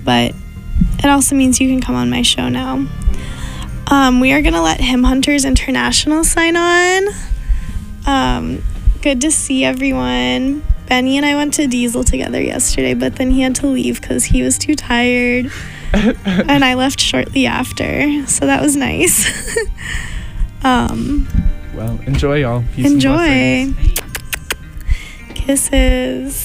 but it also means you can come on my show now. We are going to let Hymn Hunters International sign on. Good to see everyone. Benny and I went to Diesel together yesterday, but then he had to leave because he was too tired. And I left shortly after, so that was nice. Well, enjoy, y'all. Peace enjoy. And blessings. Kisses.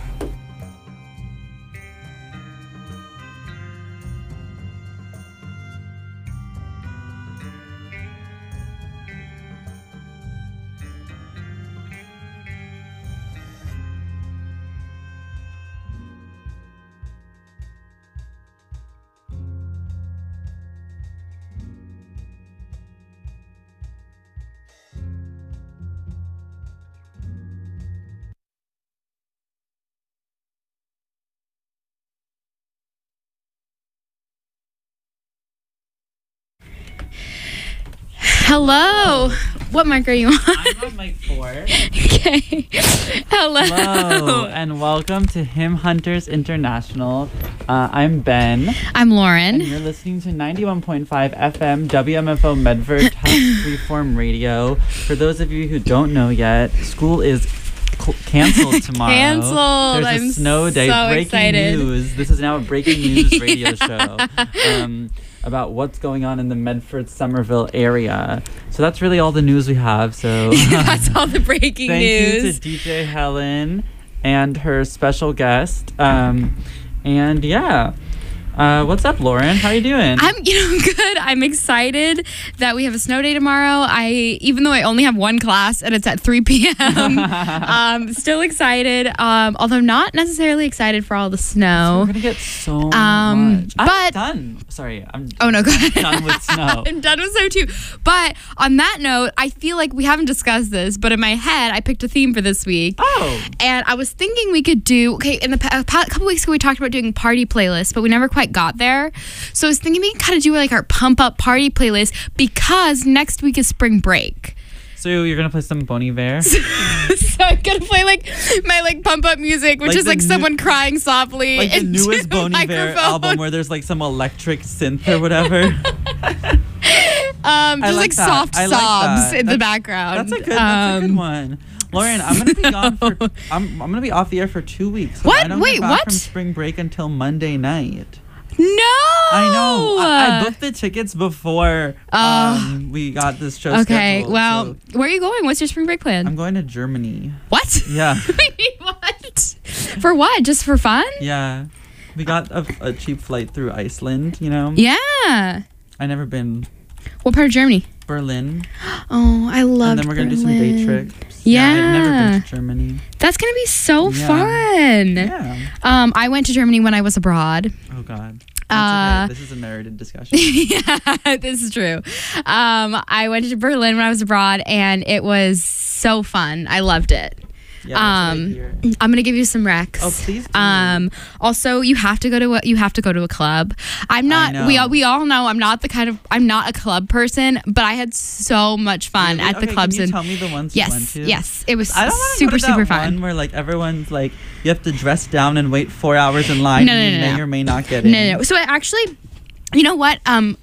Hello. What mic are you on? I'm on mic 4. Okay. Hello. Hello, and welcome to Hymn Hunters International. I'm Ben. I'm Lauren. And you're listening to 91.5 FM WMFO Medford Health Reform Radio. For those of you who don't know yet, school is canceled tomorrow. Canceled. There's a I'm snow day. so Breaking excited. news. This is now a breaking news radio show. About what's going on in the Medford Somerville area. So that's really all the news we have. So that's all the breaking news. Thank you to DJ Helen and her special guest. And yeah. What's up, Lauren? How are you doing? I'm good. I'm excited that we have a snow day tomorrow. Even though I only have one class and it's at 3 p.m. Still excited. Although not necessarily excited for all the snow. We're gonna get so much. But I'm done. Sorry, Oh no, go ahead. done with snow. I'm done with snow too. But on that note, I feel like we haven't discussed this, but in my head, I picked a theme for this week. Oh. And I was thinking we could do, in the couple weeks ago, we talked about doing party playlists, but we never quite got there. So I was thinking we can kind of do like our pump up party playlist because next week is spring break. So you're gonna play some Bon Iver? So I'm gonna play like my pump up music, which Like is like someone crying softly. Like the into newest the Bon Iver microphone. album where there's like some electric synth or whatever. Just like that. soft I like sobs that. in the background. That's a good one. Lauren, I'm gonna be gone for I'm gonna be off the air for 2 weeks. So What? I don't Wait, get back what? from spring break until Monday night. No! I know. I booked the tickets before we got this show Okay, scheduled. well, So where are you going? What's your spring break plan? I'm going to Germany. What? Yeah. What? For what? Just for fun? Yeah. We got a cheap flight through Iceland, you know? Yeah. I never been. What part of Germany? Berlin. Oh, I love And then we're going to do some day trips. Yeah. I've never been to Germany. That's going to be so Yeah. fun. Yeah. I went to Germany when I was abroad. Oh, God. That's okay. This is a merited discussion. Yeah, this is true. I went to Berlin when I was abroad, and it was so fun. I loved it. Yeah, that's what I hear. I'm gonna give you some recs. Oh, please do. Also, you have to go to a club. I'm not. I know. We all know I'm not a club person, but I had so much fun Really? at the Okay, clubs. Can you and tell me the ones you went to? yes, it was I don't want to super go to that super fun. one where like everyone's like you have to dress down and wait 4 hours in line. and you may or may not get in. No. So I actually, you know what?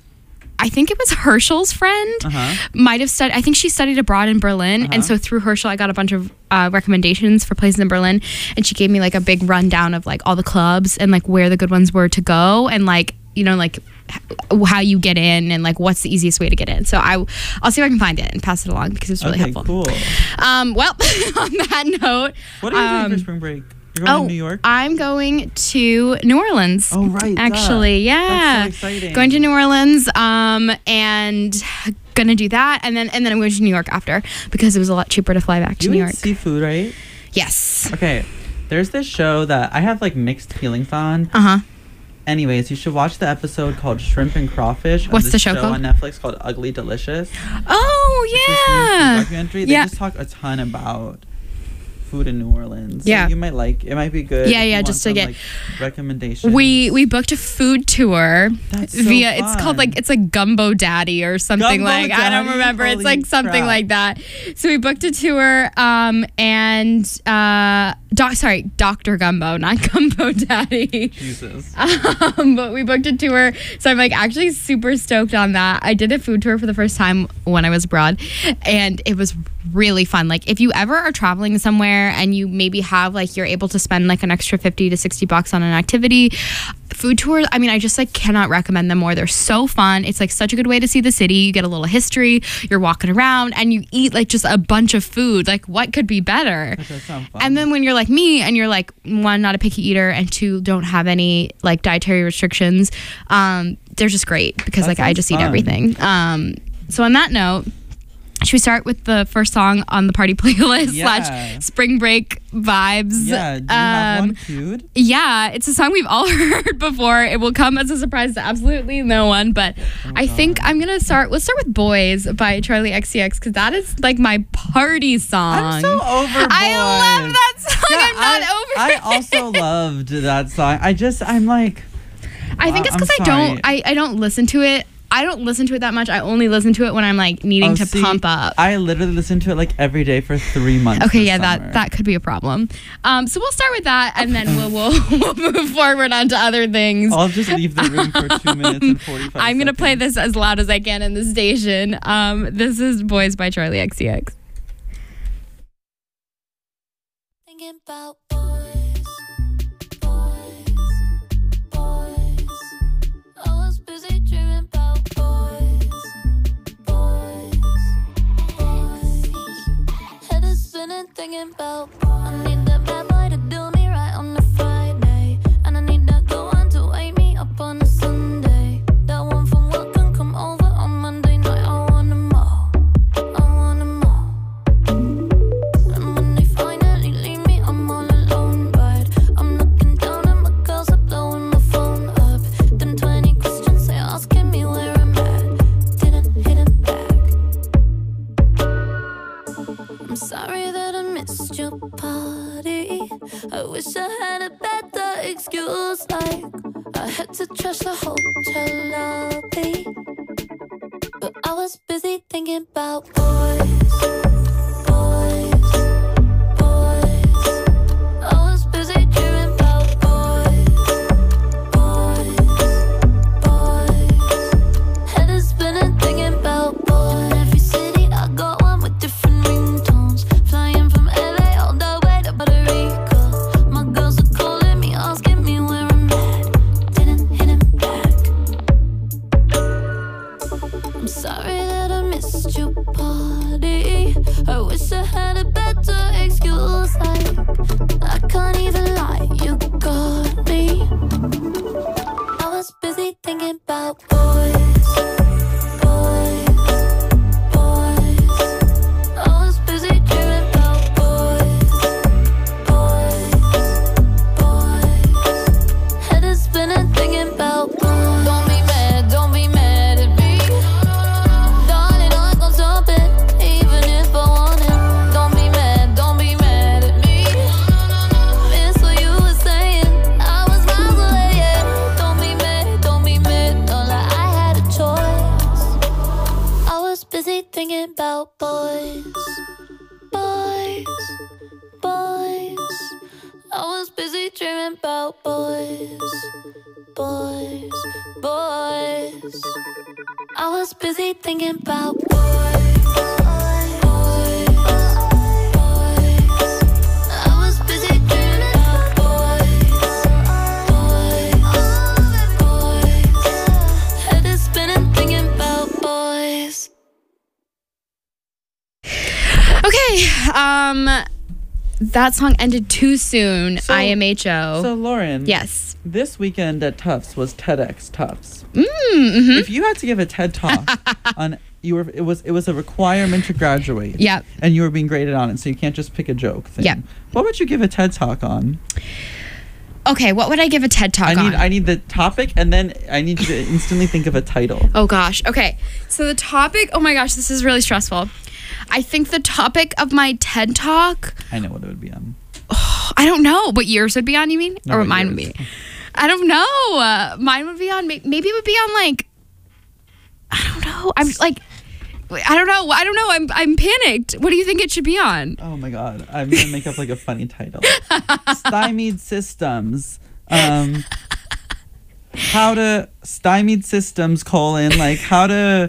I think it was Herschel's friend. Might have studied. I think she studied abroad in Berlin, and so through Herschel, I got a bunch of recommendations for places in Berlin, and she gave me like a big rundown of like all the clubs and like where the good ones were to go, and like like how you get in and like what's the easiest way to get in. So I'll see if I can find it and pass it along because it's really helpful. Cool. Well, on that note, What are you doing for spring break? You're going to New York? I'm going to New Orleans. Oh, right. Actually, yeah. That's so exciting. Going to New Orleans, and gonna do that, and then I'm going to New York after because it was a lot cheaper to fly back to New You York. eat seafood, right? Yes. Okay. There's this show that I have like mixed feelings on. Anyways, you should watch the episode called Shrimp and Crawfish. What's this the show called? on Netflix called Ugly Delicious. Oh It's this new yeah. documentary. They just talk a ton about food in New Orleans. Yeah. So you might like it. Might be good. Yeah, if you yeah, want just to some, get- like, recommendations. We booked a food tour That's so via it's called fun. it's like Gumbo Daddy or something Gumbo like I don't Daddy? remember. It's Holy like something crap. like that. So we booked a tour and Dr. Gumbo, not Gumbo Daddy. Jesus. But we booked a tour, so I'm like actually super stoked on that. I did a food tour for the first time when I was abroad, and it was really fun. Like if you ever are traveling somewhere and you maybe have like you're able to spend like an extra $50 to $60 on an activity, food tours, I mean, I just like cannot recommend them more. They're so fun. It's like such a good way to see the city. You get a little history, you're walking around and you eat like just a bunch of food. Like what could be better? That does sound fun. And then when you're like me and you're like, one, not a picky eater, and two, don't have any like dietary restrictions, they're just great because That like I sounds just eat fun. everything. So on that note, should we start with the first song on the party playlist Yeah. / spring break vibes? Yeah, do you have one queued? Yeah, it's a song we've all heard before. It will come as a surprise to absolutely no one, but I think I'm gonna start. Let's start with "Boys" by Charlie XCX because that is like my party song. I'm so over Boys. I love that song. Yeah, I'm not over I it. also loved that song. I'm like, I think it's I'm because sorry. I don't listen to it. I don't listen to it that much. I only listen to it when I'm like needing to see, pump up. I literally listened to it like every day for 3 months. Okay, this yeah, summer. that could be a problem. So we'll start with that, and then we'll move forward on to other things. I'll just leave the room for 2 minutes and 45 I'm gonna play seconds. this as loud as I can in the station. This is "Boys" by Charlie XCX. Thinking about boys, boys, boys. I was busy dreaming about boys, boys, boys. Head is spinning, thinking about boys. I need that bad boy to do me right on a Friday, and I need that good one to wake me up on a Sunday. That one from work can come over on Monday night. I want 'em all, I want 'em all. And when they finally leave me, I'm all alone, right? I'm looking down and my girls are blowing my phone up. Them 20 questions they asking me where I'm at. Didn't hit it back. I'm sorry that I missed your party. I wish I had a better excuse, like I had to trash the hotel lobby. But I was busy thinking about boys, boys, boys. I was busy dreaming about boys, boys, boys. Head is spinning thinking about boys. In every city I got one with different ringtones. Flying from LA all the way to Puerto Rico. My girls are calling me, asking me where I'm at. Didn't hit it back. I'm sorry that I missed your party. I wish I had a better excuse, like I can't even lie, you got me. I was busy thinking about boys, boys, boys. I was busy dreaming about boys, boys, boys. Head is spinning thinking about boys. Don't be mad at me. Darling, I gon' stop it, even if I want it. Don't be mad at me. Miss what you were saying, I was miles away, yeah. Don't be mad, no lie, I had a choice. I was busy thinking about boys, boys, boys. I was busy dreaming about boys, boys, boys. I was busy thinking about boys, boys, boys. I was busy dreaming about boys, boys. Head is spinning thinking about boys. Okay, that song ended too soon. So- IMHO. So Lauren, Yes. this weekend at Tufts was TEDx Tufts. Mm-hmm. If you had to give a TED talk on it was a requirement to graduate. Yep. And you were being graded on it, so you can't just pick a joke thing. Yep. What would you give a TED talk on? Okay, what would I give a TED talk on? I need the topic, and then I need you to instantly think of a title. Oh gosh. Okay. So the topic, oh my gosh, this is really stressful. I think the topic of my TED Talk, I know what it would be on. I don't know what yours would be on, you mean? No, or what what mine would yours. be? I don't know. Mine would be on, maybe it would be on like, I don't know. I'm like, I don't know. I'm panicked. What do you think it should be on? Oh my god, I'm gonna make up like a funny title. Stymied systems. How to stymied systems : like how to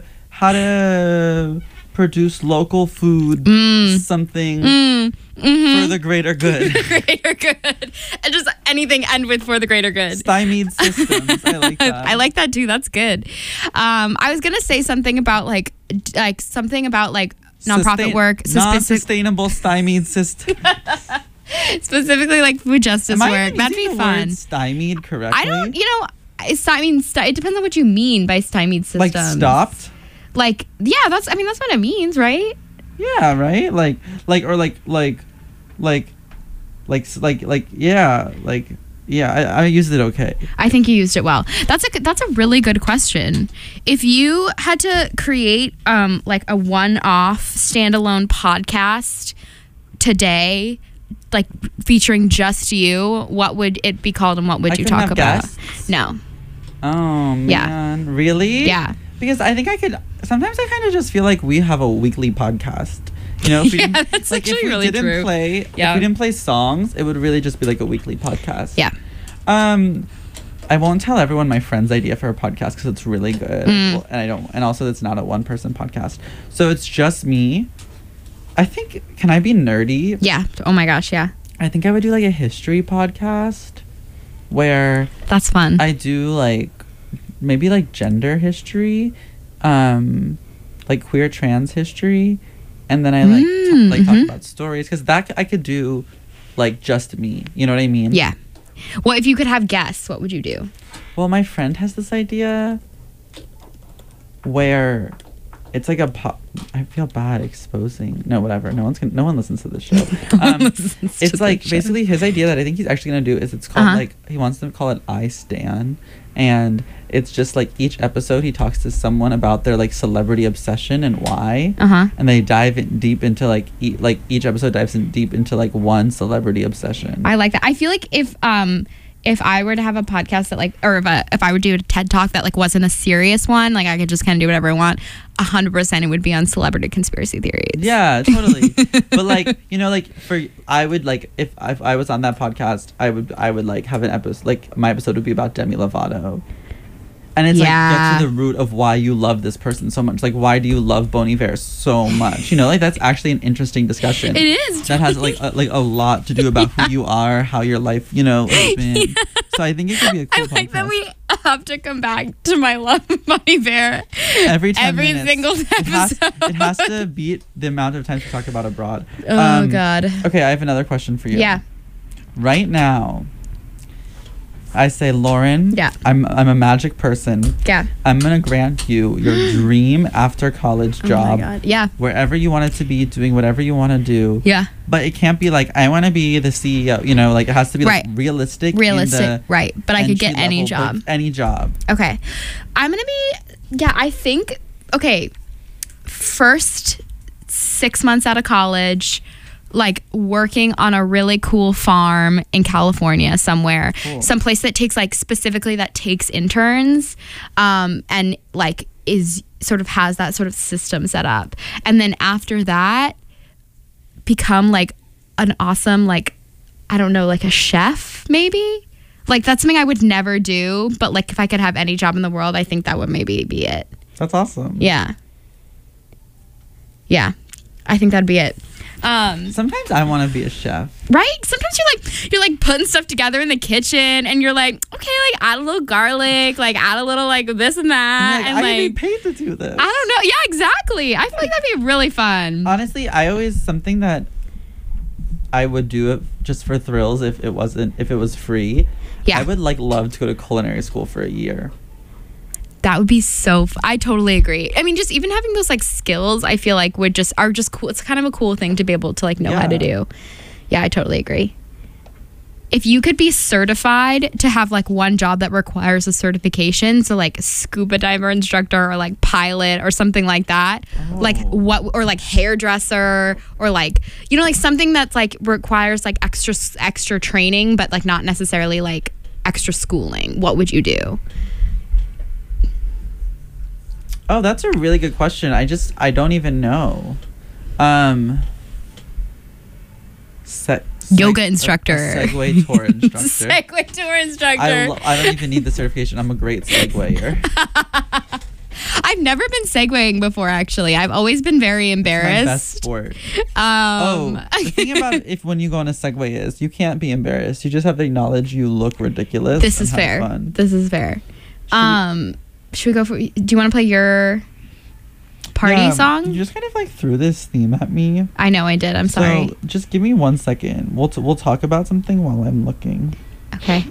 produce local food something for the greater good. Greater good. And just anything end with for the greater good. Stymied systems. I like that. I like that too. That's good. I was gonna say something about like something about like nonprofit work, non-sustainable stymied system. specifically like food justice Am I work. even That'd using be the fun. word stymied correctly? I don't. It depends on what you mean by stymied systems. Like stopped. Like yeah, that's what it means, right? Yeah, right. I used it okay. I think you used it well. That's a really good question. If you had to create like a one-off standalone podcast today, like featuring just you, what would it be called and what would you couldn't talk have about? guests? No. Oh man, Yeah. really? Yeah. Because I think I could. Sometimes I kind of just feel like we have a weekly podcast. You know, if we Yeah, didn't- that's like if actually we really didn't true. play, Yeah. if we didn't play songs, it would really just be like a weekly podcast. Yeah. I won't tell everyone my friend's idea for a podcast because it's really good, Well, and also it's not a one-person podcast, so it's just me. I think. Can I be nerdy? Yeah. Oh my gosh. Yeah. I think I would do like a history podcast, where That's fun. I do like maybe like gender history, like queer trans history, and then I like talk about stories because that I could do like just me. You know what I mean? Yeah. Well, if you could have guests, what would you do? Well, my friend has this idea where it's like I feel bad exposing. No, whatever. No one listens to this show. It's like basically his idea that I think he's actually gonna do is it's called like he wants to call it I Stan, and it's just like each episode he talks to someone about their like celebrity obsession and why, and they dive in deep into like each episode dives in deep into like one celebrity obsession. I like that. I feel like if I were to have a podcast that like, or if I would do a TED Talk that like wasn't a serious one, like I could just kind of do whatever I want, 100% it would be on celebrity conspiracy theories. Yeah, totally. But like, you know, like I would like if I was on that podcast, I would like have an episode, like my episode would be about Demi Lovato. And it's like get to the root of why you love this person so much. Like, why do you love Bon Iver so much? You know, like that's actually an interesting discussion. It is. That has like a lot to do about who you are, how your life, you know, has been. So I think it could be a cool I like podcast. that we have to come back to my love of Bonnie Bear Every 10 every minutes. single episode. It has to beat the amount of times we talk about abroad. Oh, God. Okay, I have another question for you. Yeah. Right now, I say, Lauren. Yeah. I'm a magic person. Yeah. I'm gonna grant you your dream after college job. Oh my God. Yeah. Wherever you want it to be, doing whatever you want to do. Yeah. But it can't be like I want to be the CEO. You know, like it has to be like Right. realistic. Right. But I could get any entry level, job. like, any job. Okay. I'm going to be, I think, okay, first 6 months out of college, like working on a really cool farm in California somewhere, someplace that takes like specifically that takes interns, and like is sort of has that sort of system set up. And then after that, become like an awesome, like, I don't know, like a chef maybe. Like that's something I would never do, but like if I could have any job in the world, I think that would maybe be it. That's awesome. Yeah. Yeah. I think that'd be it. Sometimes I want to be a chef. Right? Sometimes you're like putting stuff together in the kitchen and you're like, okay, like add a little garlic, like add a little like this and that. And And I like, get paid to do this. I don't know. Yeah, exactly. I feel like that'd be really fun. Honestly, something that I would do it just for thrills if it was free. Yeah. I would like love to go to culinary school for a year. That would be so I totally agree. I mean, just even having those like skills, I feel like are just cool. It's kind of a cool thing to be able to like know how to Yeah. do. Yeah, I totally agree. if you could be certified to have like one job that requires a certification, so like scuba diver instructor or like pilot or something like that, like what, or like hairdresser or like, you know, like something that's like requires like extra training, but like not necessarily like extra schooling, what would you do? Oh, that's a really good question. I don't even know. Yoga instructor. A Segway tour instructor. Segway tour instructor. I don't even need the certification. I'm a great Segwayer. I've never been Segwaying before, actually. I've always been very embarrassed. My best sport. The thing about when you go on a Segway is you can't be embarrassed. You just have to acknowledge you look ridiculous. This is fair. Fun. This is fair. Should we go for? Do you want to play your party song? You just kind of like threw this theme at me. I know I did. I'm sorry. So just give me 1 second. We'll talk about something while I'm looking. Okay.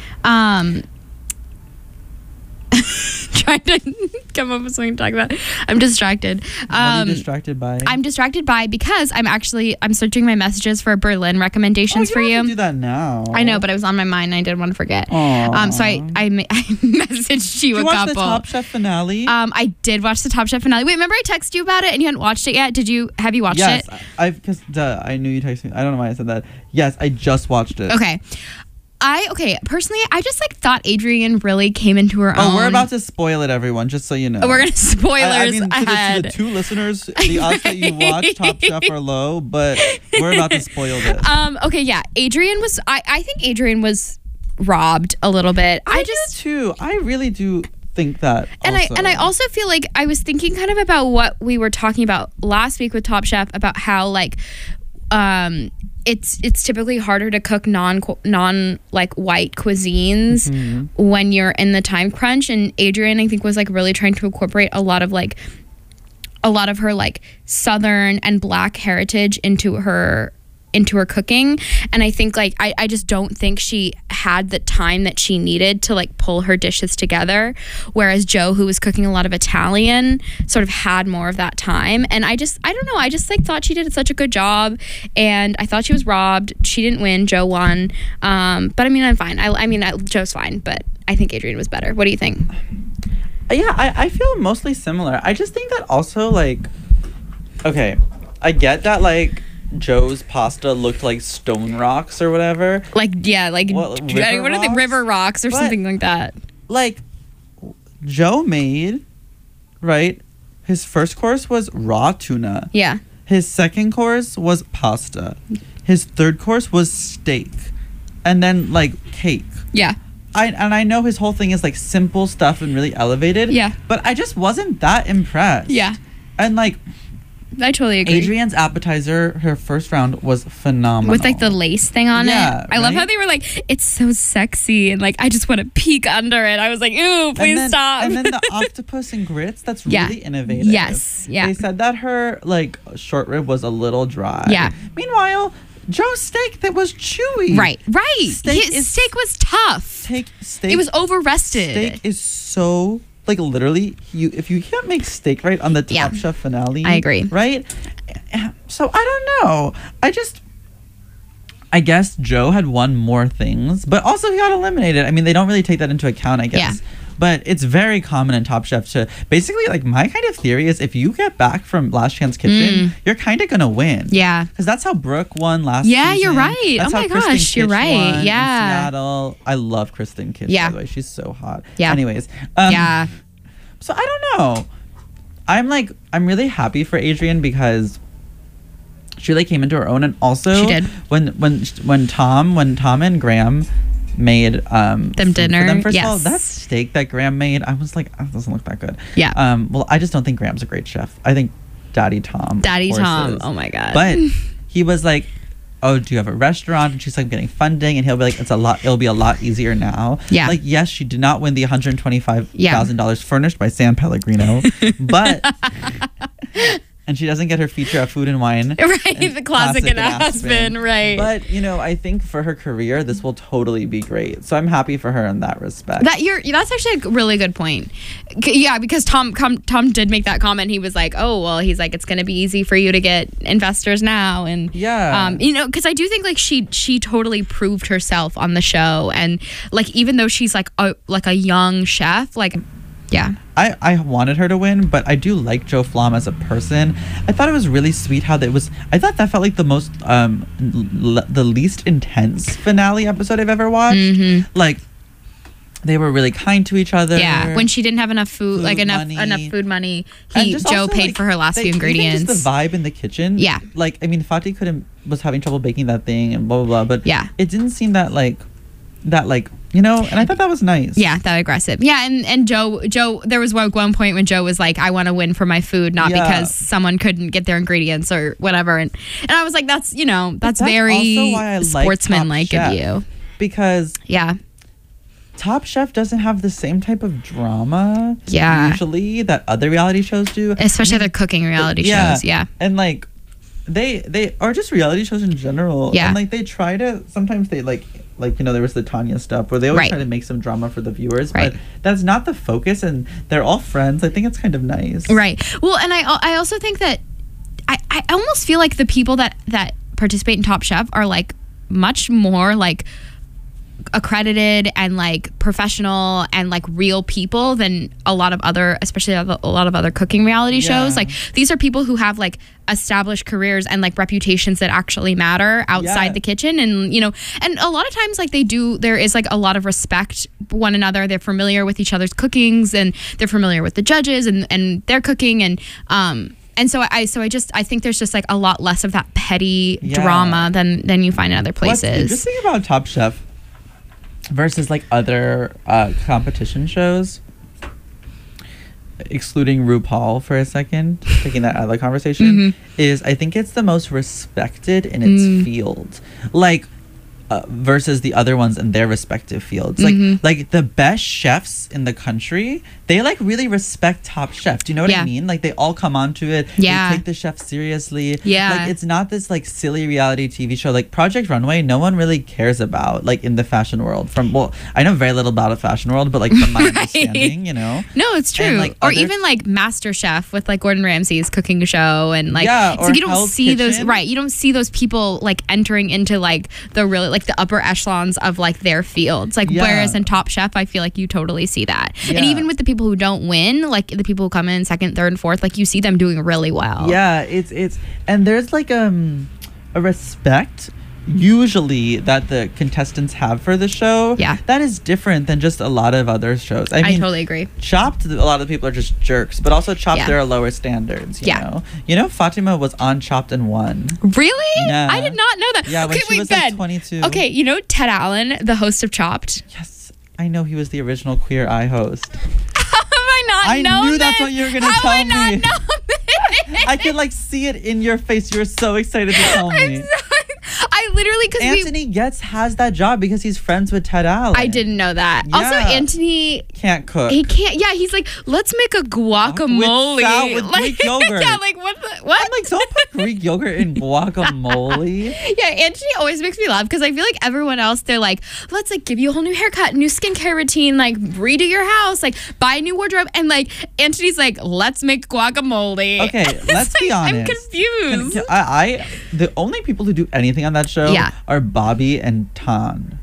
Trying to come up with something to talk about. I'm distracted. What are you distracted by? I'm distracted by because I'm searching my messages for Berlin recommendations for you. Don't do that now. I know, but it was on my mind and I didn't want to forget. Aww. So I messaged you a couple. Did you watch the Top Chef finale? I did watch the Top Chef finale. Wait, remember I texted you about it and you hadn't watched it yet? Have you watched it? Yes, I knew you texted me. I don't know why I said that. Yes, I just watched it. Okay. Personally, I just like thought Adrienne really came into her own. Oh, we're about to spoil it, everyone, just so you know. We're going to spoilers I mean, ahead. To the two listeners, the odds that you watch Top Chef are low, but we're about to spoil this. Okay, yeah. Adrienne was, I think Adrienne was robbed a little bit. I do too. I really do think that. And I also feel like I was thinking kind of about what we were talking about last week with Top Chef about how like, it's typically harder to cook non like white cuisines when you're in the time crunch, and Adrienne I think was like really trying to incorporate a lot of her like Southern and Black heritage into her cooking. And I think like I just don't think she had the time that she needed to like pull her dishes together, whereas Joe, who was cooking a lot of Italian, sort of had more of that time. And I don't know, I just like thought she did such a good job, and I thought she was robbed. She didn't win, Joe won. But I mean, I'm fine. Joe's fine, but I think Adrienne was better. What do you think? Yeah, I feel mostly similar. I just think that also like, okay, I get that like Joe's pasta looked like stone rocks or whatever. Like, yeah, like what are they, river rocks or something like that. Like, Joe made, right? His first course was raw tuna. Yeah. His second course was pasta. His third course was steak. And then like cake. Yeah. I know his whole thing is like simple stuff and really elevated. Yeah. But I just wasn't that impressed. Yeah. And like, I totally agree. Adrienne's appetizer, her first round was phenomenal. With like the lace thing on it. I love right? how they were like, it's so sexy, and like I just want to peek under it. I was like, ooh, please stop. And then the octopus and grits, that's really innovative. Yes. Yeah. They said that her like short rib was a little dry. Yeah. Meanwhile, Joe's steak that was chewy. Right. Steak was tough. Steak. It was over-rested. Steak is so like literally, if you can't make steak right on the Top Chef finale, I agree. Right? So I don't know. I guess Joe had won more things, but also he got eliminated. I mean, they don't really take that into account, I guess. Yeah. But it's very common in Top Chef to basically, like, my kind of theory is if you get back from Last Chance Kitchen, you're kind of gonna win. Yeah. Because that's how Brooke won last season. Yeah, you're right. That's oh my gosh, you're right. Yeah. In Seattle. I love Kristen Kish, by the way. She's so hot. Yeah. Anyways. Yeah. So I don't know. I'm really happy for Adrienne because she really came into her own, and also she did. When Tom and Graham made them dinner for them, first yes. of all, that steak that Graham made, I was like, oh, it doesn't look that good. Yeah. Well, I just don't think Graham's a great chef. I think Daddy Tom oh my god. But he was like, oh, do you have a restaurant? And she's like, getting funding, and he'll be like, it'll be a lot easier now. Yeah. Like, yes, she did not win the $125,000 furnished by San Pellegrino, but and she doesn't get her feature of Food and Wine. Right, and the classic in Aspen, right. But, you know, I think for her career, this will totally be great. So I'm happy for her in that respect. That's actually a really good point. Yeah, because Tom did make that comment. He was like, oh, well, he's like, it's going to be easy for you to get investors now. And, you know, because I do think like she totally proved herself on the show. And like, even though she's like a young chef, like, yeah. I wanted her to win, but I do like Joe Flom as a person. I thought it was really sweet how I thought that felt like the most, the least intense finale episode I've ever watched. Mm-hmm. Like, they were really kind to each other. Yeah, when she didn't have enough food enough food money, Joe paid for her last few ingredients. Even just the vibe in the kitchen. Yeah. Like, I mean, Fatih was having trouble baking that thing and blah, blah, blah. But yeah, it didn't seem that you know, and I thought that was nice. Yeah, that aggressive. Yeah, and Joe, there was one point when Joe was like, I want to win for my food, not because someone couldn't get their ingredients or whatever. And I was like, that's very sportsmanlike of you. Because Top Chef doesn't have the same type of drama usually that other reality shows do. Especially other cooking reality shows, yeah. And like they are just reality shows in general. Yeah. And like they try to, sometimes they like you know, there was the Tanya stuff where they always try to make some drama for the viewers, but that's not the focus, and they're all friends. I think it's kind of nice. Right. Well, and I also think that I almost feel like the people that participate in Top Chef are like much more like accredited and like professional and like real people than a lot of other, especially a lot of other cooking reality shows. Like, these are people who have like established careers and like reputations that actually matter outside the kitchen. And, you know, and a lot of times like there is like a lot of respect for one another. They're familiar with each other's cookings, and they're familiar with the judges and their cooking. And so I think there's just like a lot less of that petty drama than you find in other places. What's interesting about Top Chef versus like other competition shows, excluding RuPaul for a second, taking that out of the conversation, is I think it's the most respected in its field. Like, versus the other ones in their respective fields. Like the best chefs in the country, they like really respect Top Chef. Do you know what I mean? Like, they all come onto it. Yeah. They take the chef seriously. Yeah. Like, it's not this like silly reality TV show. Like Project Runway, no one really cares about, like, in the fashion world. I know very little about a fashion world, but like from my understanding, you know. No, it's true. And, like, or even like Master Chef with like Gordon Ramsay's cooking show, and like, or you don't Hell's see Kitchen. you don't see those people like entering into like the really like the upper echelons of like their fields. Like, whereas in Top Chef, I feel like you totally see that. And even with the people who don't win, like the people who come in second, third, and fourth, like you see them doing really well. Yeah, it's and there's like a respect usually that the contestants have for the show. Yeah, that is different than just a lot of other shows. I mean, totally agree. Chopped, a lot of the people are just jerks, but also Chopped, there are lower standards. You know, Fatima was on Chopped and won. Really? Yeah. I did not know that. Yeah, when she was like 22. Okay, you know Ted Allen, the host of Chopped? Yes, I know he was the original Queer Eye host. How have I not known I knew this? that's what you were gonna How tell have I me. not known this? I could like see it in your face. You were so excited to tell me. I literally, because Anthony Getz has that job because he's friends with Ted Allen. I didn't know that. Yeah. Also, Anthony can't cook. He can't. Yeah, he's like, let's make a guacamole with like, Greek yogurt. Yeah, like what? I'm like, don't put Greek yogurt in guacamole. Yeah, Anthony always makes me laugh because I feel like everyone else, they're like, let's like give you a whole new haircut, new skincare routine, like redo your house, like buy a new wardrobe, and like Anthony's like, let's make guacamole. Okay, let's be honest. I'm confused. I the only people who do anything on that show are Bobby and Tan.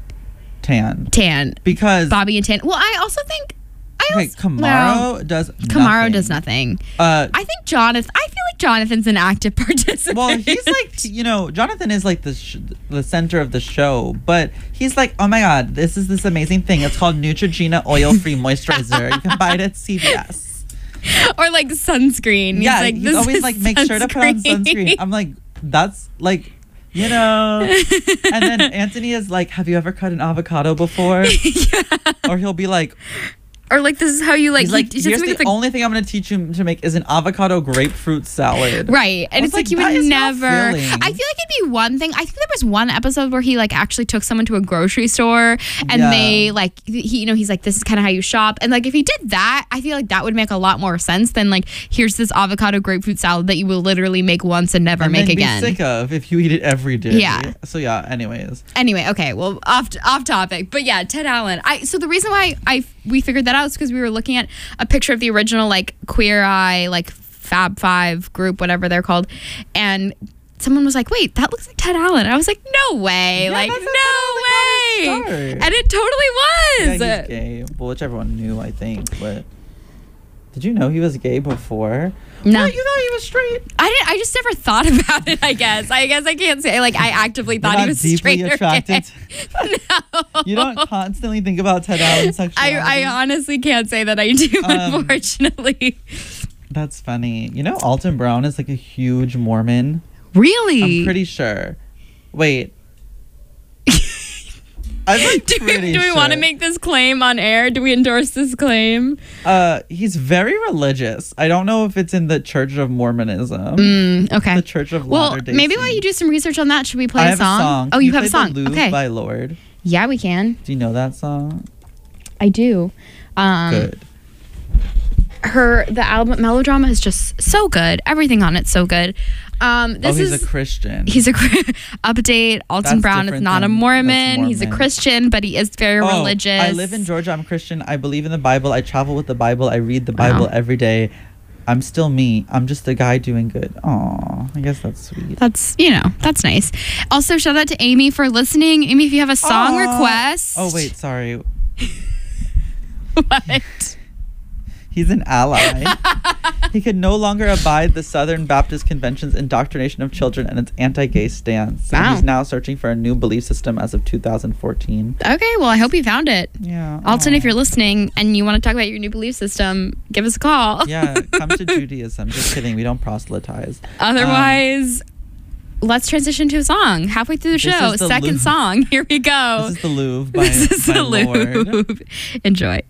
Because Bobby and Tan. Well, I also think Kamaro does nothing. Kamaro does nothing. I think Jonathan. I feel like Jonathan's an active participant. Well, he's like, you know, Jonathan is like the center of the show, but he's like, oh my god, this is this amazing thing. It's called Neutrogena oil-free moisturizer. You can buy it at CVS. Or like sunscreen. Yeah, he's, like, he's always like, make sure to put on sunscreen. I'm like, that's like, you know. And then Anthony is like, have you ever cut an avocado before? Or he'll be like, Or like this is how you like. He's like, he here's doesn't the make only thing I'm going to teach you to make is an avocado grapefruit salad. Right. And it's like you that would is not never. I filling. feel like it'd be one thing. I think there was one episode where he like actually took someone to a grocery store and Yeah. they like he he's like, this is kind of how you shop. And like if he did that, I feel like that would make a lot more sense than like here's this avocado grapefruit salad that you will literally make once and never And make then again. be sick of if you eat it every day. Yeah. So yeah, anyways. Anyway, okay, well, off topic, but yeah, Ted Allen. So the reason why we figured that out is because we were looking at a picture of the original like Queer Eye like Fab Five group, whatever they're called, and someone was like, "Wait, that looks like Ted Allen." I was like, "No way! Yeah, like that's no how way!" Ted Allen got his start. And it totally was. Yeah, he's gay. Well, which everyone knew, I think. But did you know he was gay before? No. What? You thought he was straight? I just never thought about it. I guess I can't say like I actively thought You're he not was deeply straight or attracted gay. No. You don't constantly think about Ted Allen's sexuality. I honestly can't say that I do, unfortunately. That's funny. You know, Alton Brown is like a huge Mormon. Really? I'm pretty sure. Wait. I'm like do pretty we want to sure. make this claim on air? Do we endorse this claim? He's very religious. I don't know if it's in the Church of Mormonism. Okay. The Church of Well, Latter-day maybe while Saints. you do some research on that, should we play I a have song? a song. Oh, Can you have a play song. The Louvre Okay. by Lord. Yeah, we can. Do you know that song? I do. Good. The album Melodrama is just so good. Everything on it's so good. This he's is a Christian. He's a update. Alton That's Brown is different not a than- Mormon. that's He's a Mormon. Christian, but he is very religious. I live in Georgia. I'm Christian. I believe in the Bible. I travel with the Bible. I read the Bible every day. I'm still me. I'm just a guy doing good. Aw, I guess that's sweet. That's that's nice. Also, shout out to Amy for listening. Amy, if you have a song Aw. request. Oh, wait, sorry. What? He's an ally. He could no longer abide the Southern Baptist Convention's indoctrination of children and its anti-gay stance. And Wow. he's now searching for a new belief system as of 2014. Okay, well, I hope you found it. Yeah. Alton, aw. if you're listening and you want to talk about your new belief system, give us a call. Yeah, come to Judaism. Just kidding. We don't proselytize. Otherwise, let's transition to a song. Halfway through the This show, is the second Louvre. song. Here we go. This is the Louvre by, This is by the Lorde. Louvre. Enjoy.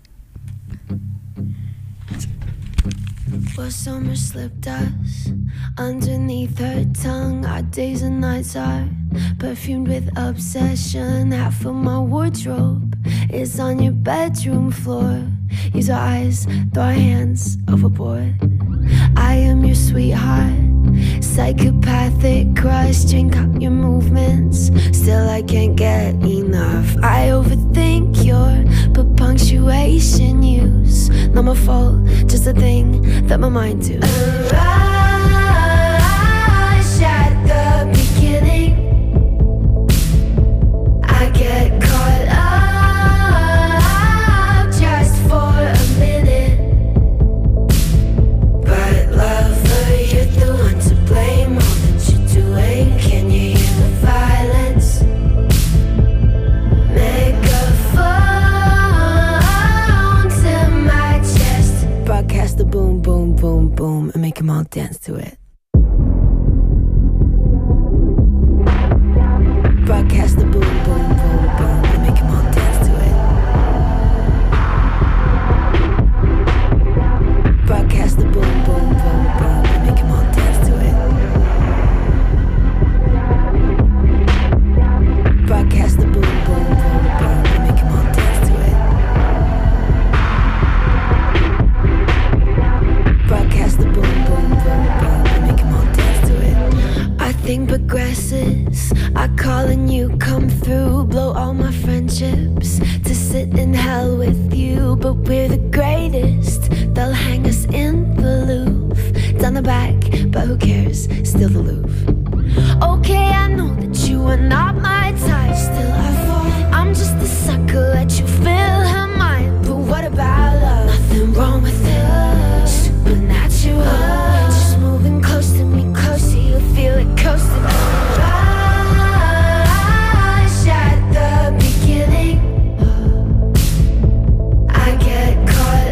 Well, summer slipped us underneath her tongue. Our days and nights are perfumed with obsession. Half of my wardrobe is on your bedroom floor. Use our eyes, throw our hands overboard. I am your sweetheart, psychopathic crush. Drink up your movements, still I can't get enough. I overthink your punctuation use. Not my fault, just a thing that my mind do. A rush at the beginning. I get caught up just for a minute. But lover, you're the one to blame. All that you're doing, can you hear the violence? Megaphones in my chest. Broadcast the boom, boom, boom, boom, and make them all dance to it. Broadcast the boom, boom, boom, boom, and make them all dance to it. Broadcast the boom, boom, boom, boom, and make them all dance to it. Broadcast the boom, boom, boom, boom, and make them all dance to it. Broadcast the boom, boom, boom, boom, and make them all dance to it. Our thing progresses. I call and you come through. Blow all my friendships to sit in hell with you. But we're the greatest. They'll hang us in the Louvre. Down the back, but who cares? Still the Louvre. Okay, I know that you are not my type. Still I fall. I'm just a sucker. Let you fill her mind. But what about love? Nothing wrong with it. Supernatural. Just moving close to me, closer. You'll feel it coasting. Rush at the beginning. I get caught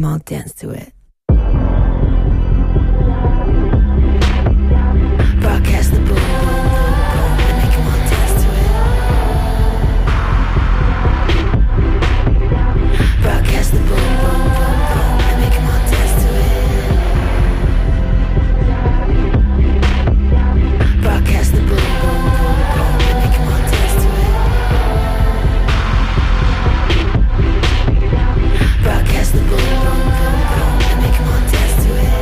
all dance to it. Broadcast the boom, boom, boom, boom, and make 'em all dance to it. Broadcast the boom, boom, boom, boom, and make 'em all dance to it. Broadcast the boom, boom, boom, boom, and make 'em all dance to it. Broadcast the boom, boom, boom, boom, and make 'em all dance to it.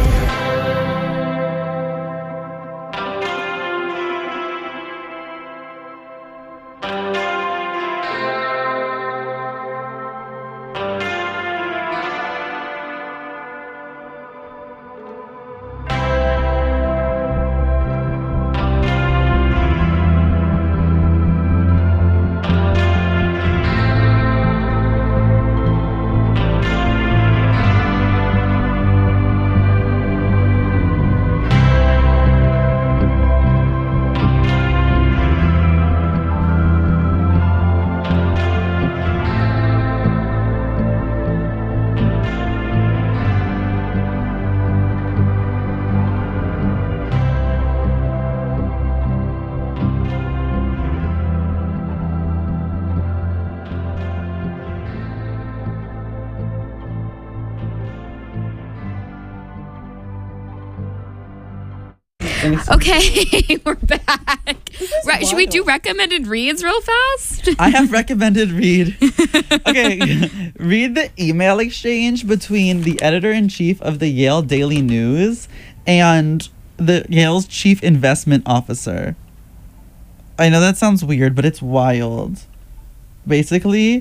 Okay, we're back. Right, should we do recommended reads real fast? I have recommended read. Okay, read the email exchange between the editor-in-chief of the Yale Daily News and the Yale's chief investment officer. I know that sounds weird, but it's wild. Basically,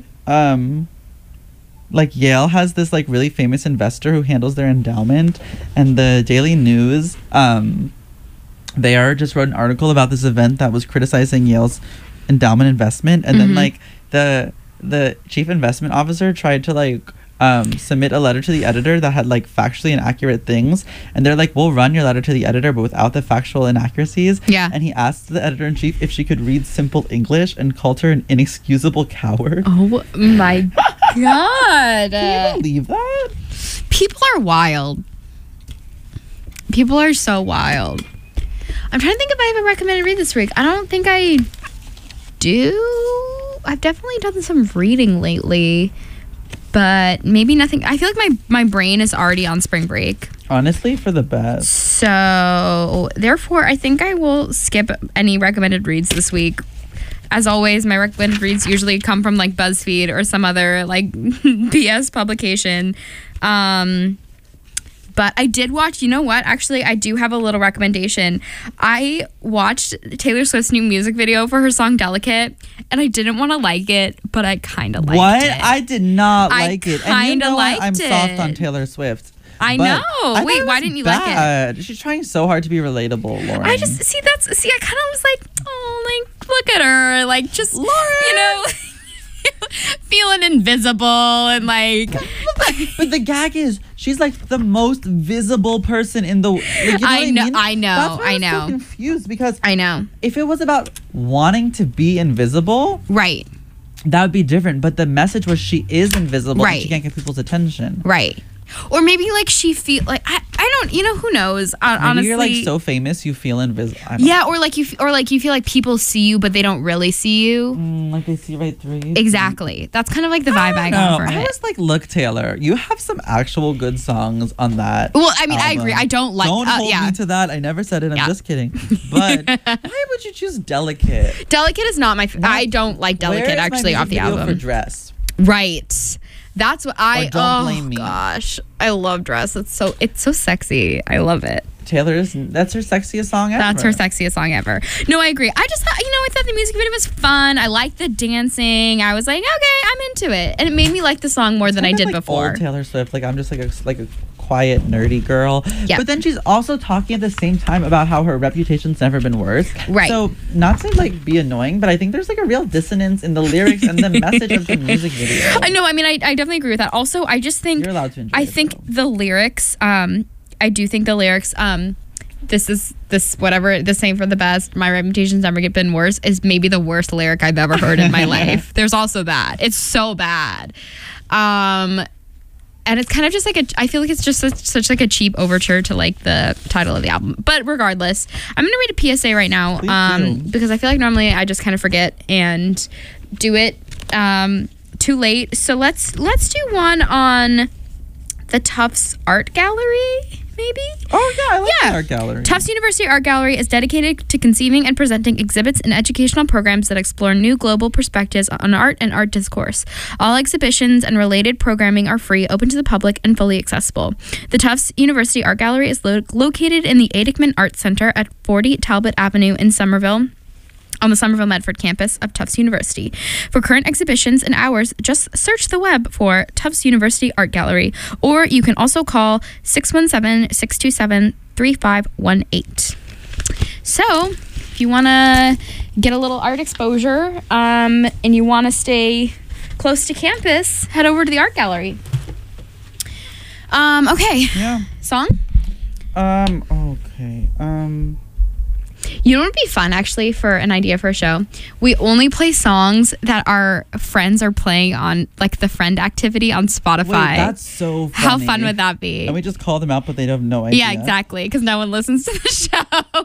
like Yale has this like really famous investor who handles their endowment, and the Daily News, they just wrote an article about this event that was criticizing Yale's endowment investment, and then like the chief investment officer tried to like submit a letter to the editor that had like factually inaccurate things, and they're like, we'll run your letter to the editor but without the factual inaccuracies. Yeah. And he asked the editor-in-chief if she could read simple English and called her an inexcusable coward. Oh my god. Can you believe that? People are wild. People are so wild. I'm trying to think if I have a recommended read this week. I don't think I do. I've definitely done some reading lately, but maybe nothing. I feel like my brain is already on spring break. Honestly, for the best. So, therefore, I think I will skip any recommended reads this week. As always, my recommended reads usually come from like BuzzFeed or some other like BS publication. But I did watch, you know what? Actually, I do have a little recommendation. I watched Taylor Swift's new music video for her song Delicate, and I didn't want to like it, but I kind of liked it. What? I did not like it. And you kinda know liked I'm soft it. on Taylor Swift. I but know. I thought Wait, it why was didn't you like bad. She's trying so hard to be relatable, Lauren. I just, I kind of was like, oh, like, look at her. Like, just, Lauren! you know, feeling invisible and like. But the gag is, she's like the most visible person in the. Like, you know what I mean? I know. That's why I I'm know. so confused because I know. if it was about wanting to be invisible, Right. that would be different. But the message was she is invisible, Right. and she can't get people's attention. Right. Or maybe like she feel like I don't, you know, who knows. Maybe Honestly, you're like so famous you feel invisible. yeah, or like you feel like people see you but they don't really see you. Like they see right through you. Exactly. That's kind of like the vibe I got from I it. was like, look, Taylor, you have some actual good songs on that. Well, I mean, I album. agree. I don't like. Don't hold yeah. me to that. I never said it. I'm Yeah. just kidding. But why would you choose Delicate? Delicate is not my. I don't like Delicate Where is my actually off the music video album. for Dress. Right. That's what I. Don't Blame Me. Gosh, I love Dress. It's so sexy. I love it. That's her sexiest song ever. That's her sexiest song ever. No, I agree. I just thought, I thought the music video was fun. I liked the dancing. I was like, okay, I'm into it, and it made me like the song more than I Kind of did like before. Old Taylor Swift. Like I'm just like a quiet nerdy girl. Yeah. But then she's also talking at the same time about how her reputation's never been worse. Right. So not to like be annoying, but I think there's like a real dissonance in the lyrics and the message of the music video. I know. I mean, I definitely agree with that. Also, I just think You're allowed to enjoy I it, think though. the lyrics. I do think the lyrics. This whatever this ain't for the best. My reputation's never been worse is maybe the worst lyric I've ever heard in my life. There's also that. It's so bad. and it's kind of just like I feel like it's just such like a cheap overture to like the title of the album. But regardless, I'm gonna read a PSA right now, because I feel like normally I just kind of forget and do it too late. So let's do one on the Tufts Art Gallery, maybe? Oh, yeah, I like the art gallery. Tufts University Art Gallery is dedicated to conceiving and presenting exhibits and educational programs that explore new global perspectives on art and art discourse. All exhibitions and related programming are free, open to the public, and fully accessible. The Tufts University Art Gallery is located in the Adickman Arts Center at 40 Talbot Avenue in Somerville, on the Somerville Medford campus of Tufts University. For current exhibitions and hours, just search the web for Tufts University Art Gallery, or you can also call 617-627-3518. So, if you want to get a little art exposure and you want to stay close to campus, head over to the art gallery. Okay. Yeah. Song? Okay. You know what would be fun, actually, for an idea for a show? We only play songs that our friends are playing on, like, the friend activity on Spotify. Wait, that's so funny. How fun would that be? And we just call them out, but they have no idea. Yeah, exactly, because no one listens to the show.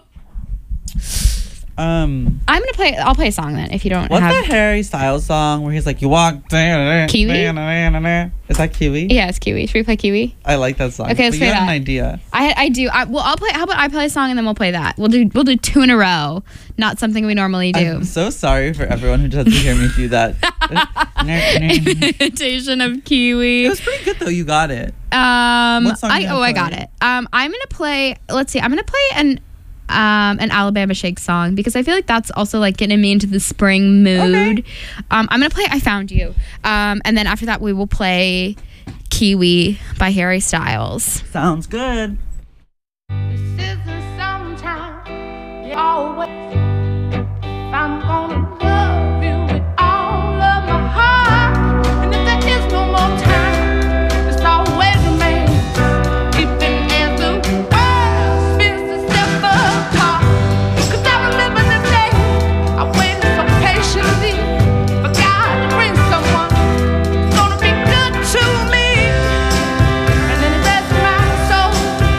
I'll play a song then, if you don't what's have... that Harry Styles song where he's like, you walk... Kiwi? Is that Kiwi? Yeah, it's Kiwi. Should we play Kiwi? I like that song. Okay, let's play you have that. an idea. I do. I'll play... How about I play a song and then we'll play that? We'll do 2 in a row. Not something we normally do. I'm so sorry for everyone who doesn't hear me do that. Imitation of Kiwi. It was pretty good, though. You got it. What song I got it. I'm gonna play. Let's see. I'm gonna play an Alabama Shake song because I feel like that's also like getting me into the spring mood. Okay. I'm gonna play I Found You, and then after that we will play Kiwi by Harry Styles. Sounds good. This isn't summertime. You always. I'm gonna love you with all of my heart, and if there is no more time, there's always a man. Even as the world spins to step apart, 'cause I remember the day I waited so patiently for God to bring someone who's gonna be good to me, and then it blessed my soul.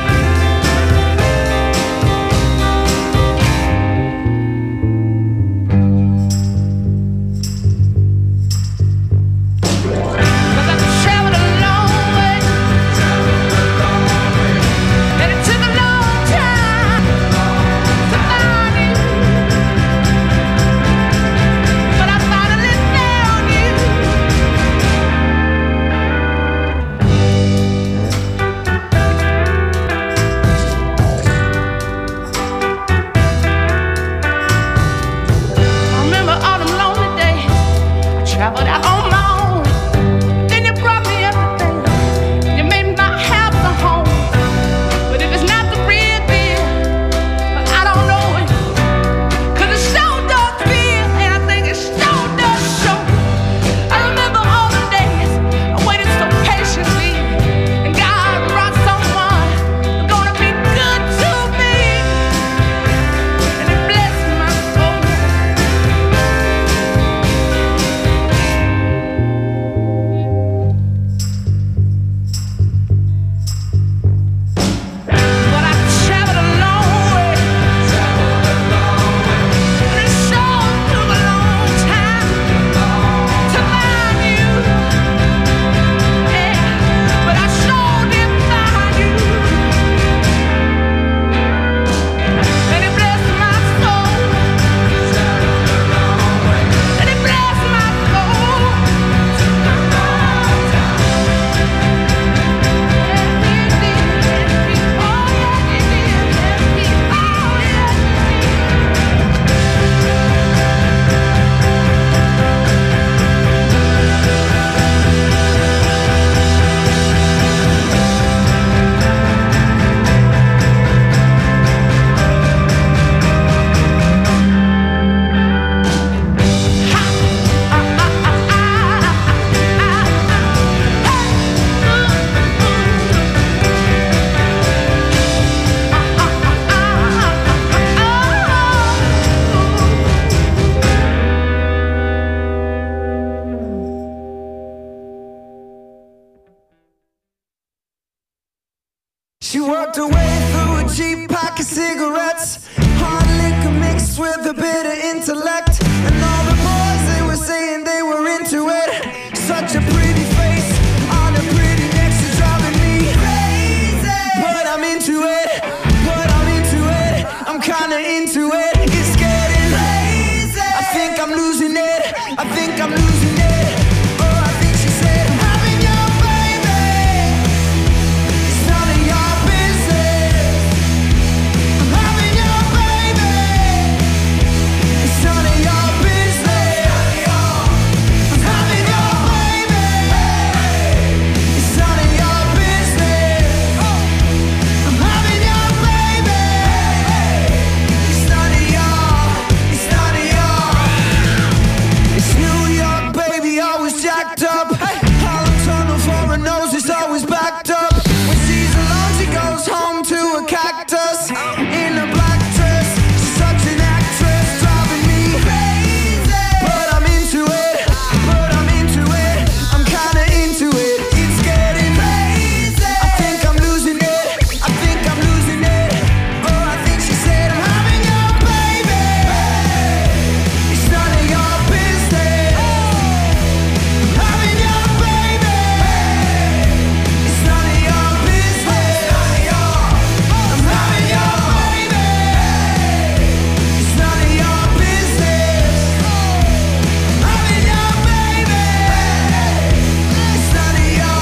Traveled out on my own. Then you brought me everything. You made my house a home. But if it's not the real deal, well, I don't know it. 'Cause it sure does feel, and I think it sure does show. I remember all the days I waited so patiently, and God brought someone who's gonna be good to me, and it blessed my soul. cigarettes. Hard liquor mixed with a bit of intellect. And all the boys, they were saying they were into it. Such a pretty face on a pretty neck, she's driving me crazy. But I'm into it, I'm kinda into it. It's getting crazy. I think I'm losing it, Oh, I think she said, I'm having your baby. It's none of your business. I'm having your baby. It's none of your business. I'm having your baby. It's none of your business. I'm having your baby. It's none of your. It's New York, baby, always jacked up. Hollow tunnel for her nose, it's always backed up. When she's alone, she goes home to a cactus in a black dress. She's such an actress, driving me crazy. But I'm into it, I'm kinda into it. It's getting crazy. I think I'm losing it, Oh, I think she said, I'm having your baby. It's none of your business. I'm having your baby. It's none of your business. I'm having your baby. It's none of your business. I'm having your baby. It's none of your.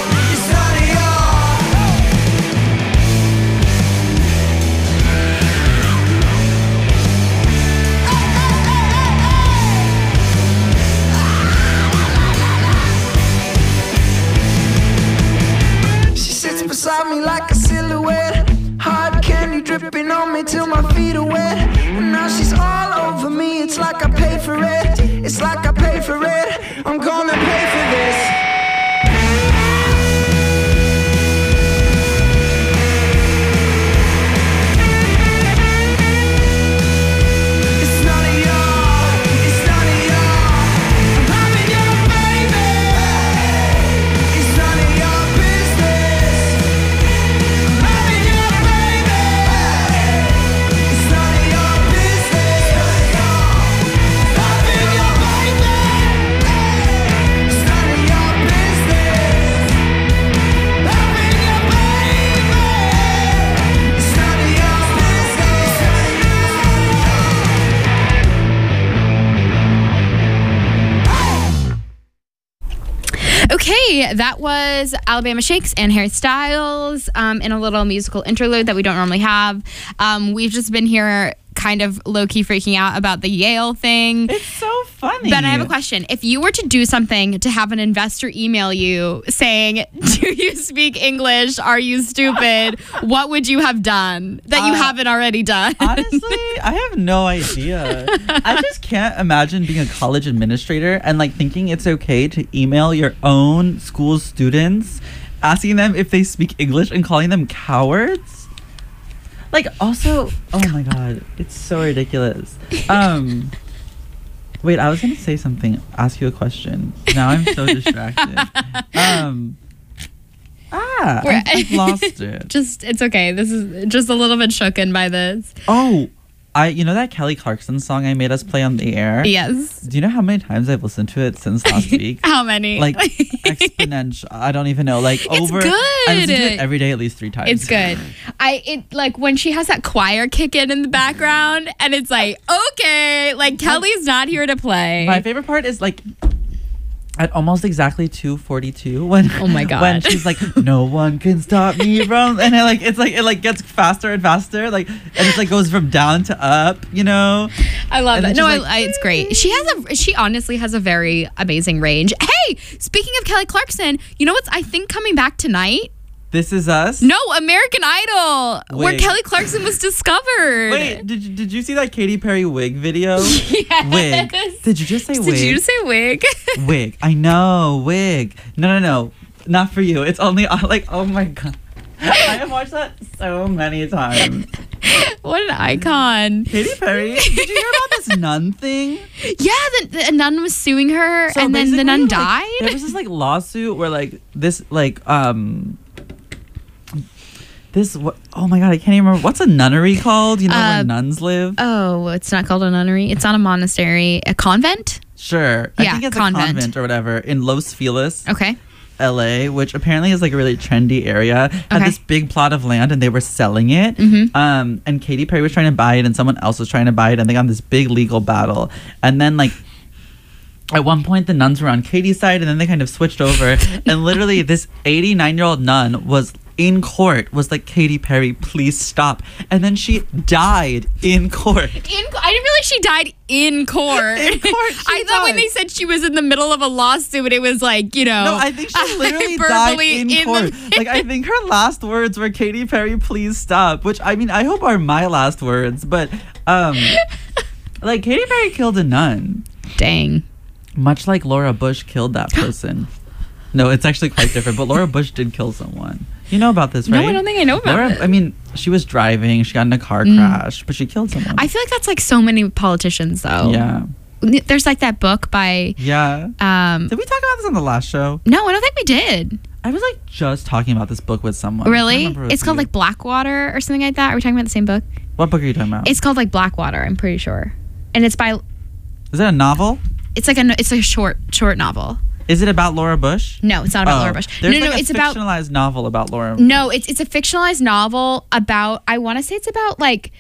She sits beside me like a silhouette. Hard candy dripping on me till my feet are wet. And now she's all over me. It's like I pay for it. I'm gonna pay for this. It's none of your. I'm having your baby. It's none of your business. I'm having your baby. It's none of your business. Having your baby. It's none of your business. Having your baby. It's none of your Okay, that was Alabama Shakes and Harry Styles in a little musical interlude that we don't normally have. We've just been here kind of low-key freaking out about the Yale thing. It's so funny. Ben, I have a question. If you were to do something to have an investor email you saying, do you speak English? Are you stupid? What would you have done that you haven't already done? Honestly, I have no idea. I just can't imagine being a college administrator and like thinking it's okay to email your own school students, asking them if they speak English and calling them cowards. Like, also, oh my god, it's so ridiculous. Wait, I was gonna say something, ask you a question. Now I'm so distracted. I've lost it. It's okay. This is just a little bit shooken by this. Oh, you know that Kelly Clarkson song I made us play on the air? Yes. Do you know how many times I've listened to it since last week? How many? Like exponential. I don't even know. Like it's over. Good. I listen to it every day at least 3 times. It's good. It like when she has that choir kick in the background, and it's like, okay, like Kelly's not here to play. My favorite part is like at almost exactly 2:42 when oh my god when she's like, no one can stop me from, and it gets faster and faster, like, and it's like goes from down to up, you know. I love that. No, like, it's great. She honestly has a very amazing range. Hey, speaking of Kelly Clarkson, you know what's I think coming back tonight? This Is Us? No, American Idol, where Wait. Kelly Clarkson was discovered. Wait, did you see that Katy Perry wig video? Yes. Wig. Did you just say wig? Did you say wig? Wig. I know, wig. No. Not for you. It's only like, oh my god. I have watched that so many times. What an icon. Katy Perry. Did you hear about this nun thing? Yeah, a nun was suing her, So and then the basically, nun like, died. There was this like lawsuit where like this like Oh my god, I can't even remember. What's a nunnery called? You know where nuns live? Oh, it's not called a nunnery. It's not a monastery. A convent? Sure. I think it's a convent or whatever in Los Feliz. Okay. LA, which apparently is like a really trendy area, had this big plot of land and they were selling it. And Katy Perry was trying to buy it and someone else was trying to buy it and they got in this big legal battle. And then like at one point the nuns were on Katie's side and then they kind of switched over and literally this 89-year-old nun was in court, was like, Katy Perry, please stop. And then she died in court. I didn't realize she died in court. In court, I thought when they said she was in the middle of a lawsuit, it was like, you know. No, I think she literally died in court. Like, I think her last words were, Katy Perry, please stop. Which, I mean, I hope are my last words. But, like, Katy Perry killed a nun. Dang. Much like Laura Bush killed that person. No, it's actually quite different. But Laura Bush did kill someone. You know about this, right? No, I don't think I know about it. I mean, she was driving. She got in a car crash, but she killed someone. I feel like that's like so many politicians, though. Yeah. There's like that book by... Yeah. Did we talk about this on the last show? No, I don't think we did. I was like just talking about this book with someone. Really? It's called like Blackwater or something like that. Are we talking about the same book? What book are you talking about? It's called like Blackwater, I'm pretty sure. And it's by... Is it a novel? It's like a short novel. Is it about Laura Bush? No, it's not about Laura Bush. There's no, it's about a fictionalized novel about Laura. No, it's a fictionalized novel about. I want to say it's about like,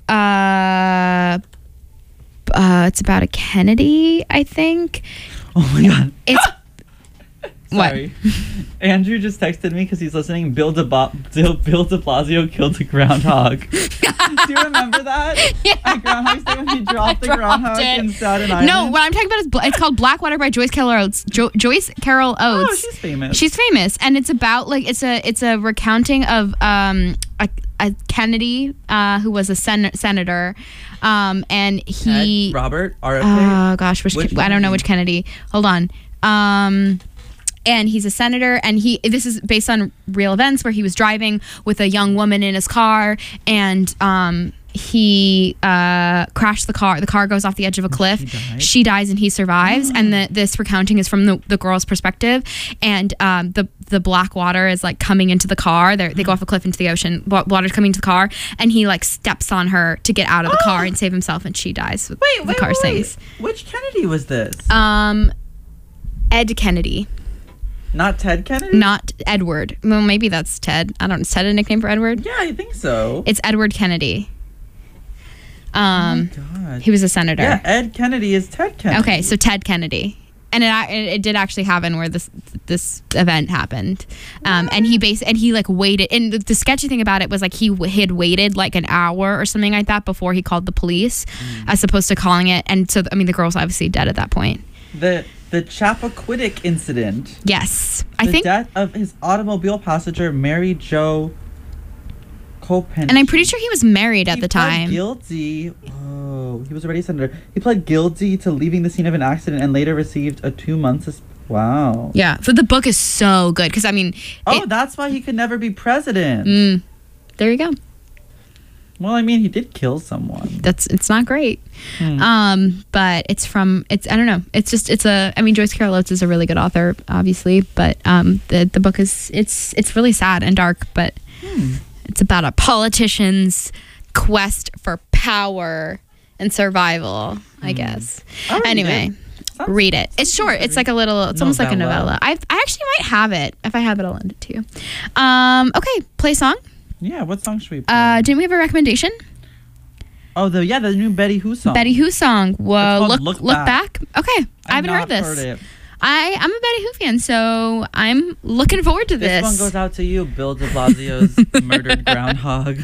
it's about a Kennedy, I think. Oh my god! It's Sorry. What? Andrew just texted me because he's listening. Bill de Blasio killed a groundhog. Do you remember that? Yeah. At Groundhog's Day when he dropped the groundhog in Staten Island? No, what I'm talking about is it's called Blackwater by Joyce Carol Oates. Joyce Carol Oates. Oh, she's famous. She's famous, and it's about like it's a recounting of a Kennedy who was a senator, and he Ted Robert RFK. Oh gosh, I don't know which Kennedy. Hold on. And he's a senator, and this is based on real events where he was driving with a young woman in his car, and he crashed the car. The car goes off the edge of a cliff. She dies and he survives. And this recounting is from the girl's perspective. And the black water is like coming into the car. They go off a cliff into the ocean. Water's coming into the car, and he like steps on her to get out of the car and save himself, and she dies. The car sinks. Which Kennedy was this? Ed Kennedy. Not Ted Kennedy? Not Edward. Well, maybe that's Ted. I don't know. Is Ted a nickname for Edward? Yeah, I think so. It's Edward Kennedy. Oh my God. He was a senator. Yeah, Ed Kennedy is Ted Kennedy. Okay, so Ted Kennedy. And it did actually happen where this event happened. And he like waited. And the sketchy thing about it was like he had waited like an hour or something like that before he called the police, as opposed to calling it. And so, I mean, the girl's obviously dead at that point. The Chappaquiddick incident. Yes. The death of his automobile passenger, Mary Jo Kopensky. And I'm pretty sure he was married at the time. He pled guilty. Oh, he was already a senator. He pled guilty to leaving the scene of an accident and later received a 2-month Wow. Yeah. So the book is so good because, I mean... that's why he could never be president. There you go. Well, I mean, he did kill someone. It's not great. But I don't know. I mean, Joyce Carol Oates is a really good author, obviously, but the book it's really sad and dark, but it's about a politician's quest for power and survival, I guess. Anyway, read it. It's short. It's like it's almost like a novella. I actually might have it. If I have it, I'll lend it to you. Okay, play song. Yeah, what song should we play? Didn't we have a recommendation? Oh, the new Betty Who song. Betty Who song. Whoa, Look back. Okay, I haven't heard this. I'm a Betty Who fan, so I'm looking forward to this. This one goes out to you, Bill de Blasio's murdered groundhog.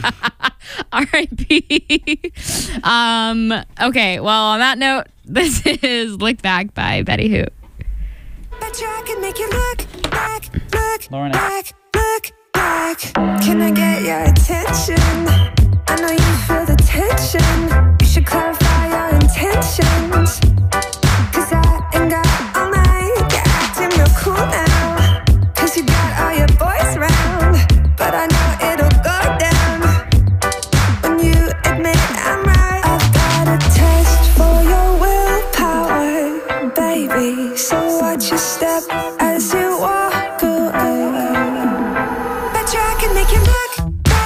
R.I.P. Okay, well, on that note, this is Look Back by Betty Who. Bet you I can make you look back, Lauren, back. Can I get your attention? I know you feel the tension. You should clarify your intentions. 'Cause I ain't got all night. You're acting real cool now. 'Cause you got all your boys round. But I know it'll go down when you admit I'm right. I've got a test for your willpower, baby. So watch your step as you walk away. I can make you look back.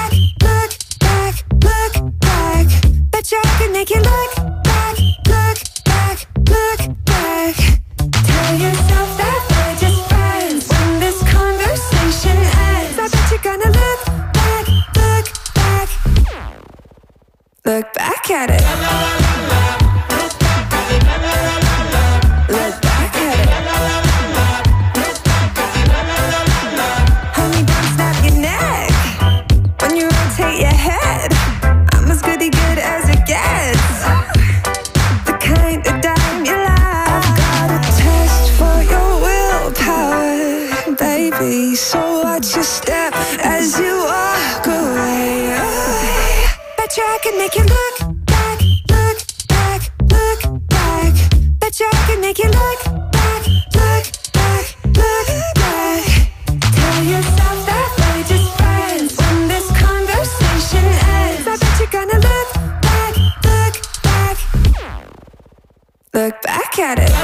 can make you look back, look back, look back. Bet you I can make you look back, look back, look back. Tell yourself that we're just friends when this conversation ends. I bet you're gonna look back, look back at it.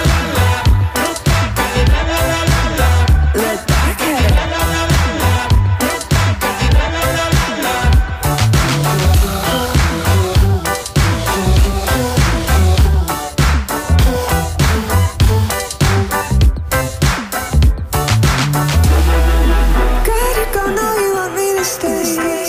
Look back at it. Gotta go, know you want me to stay.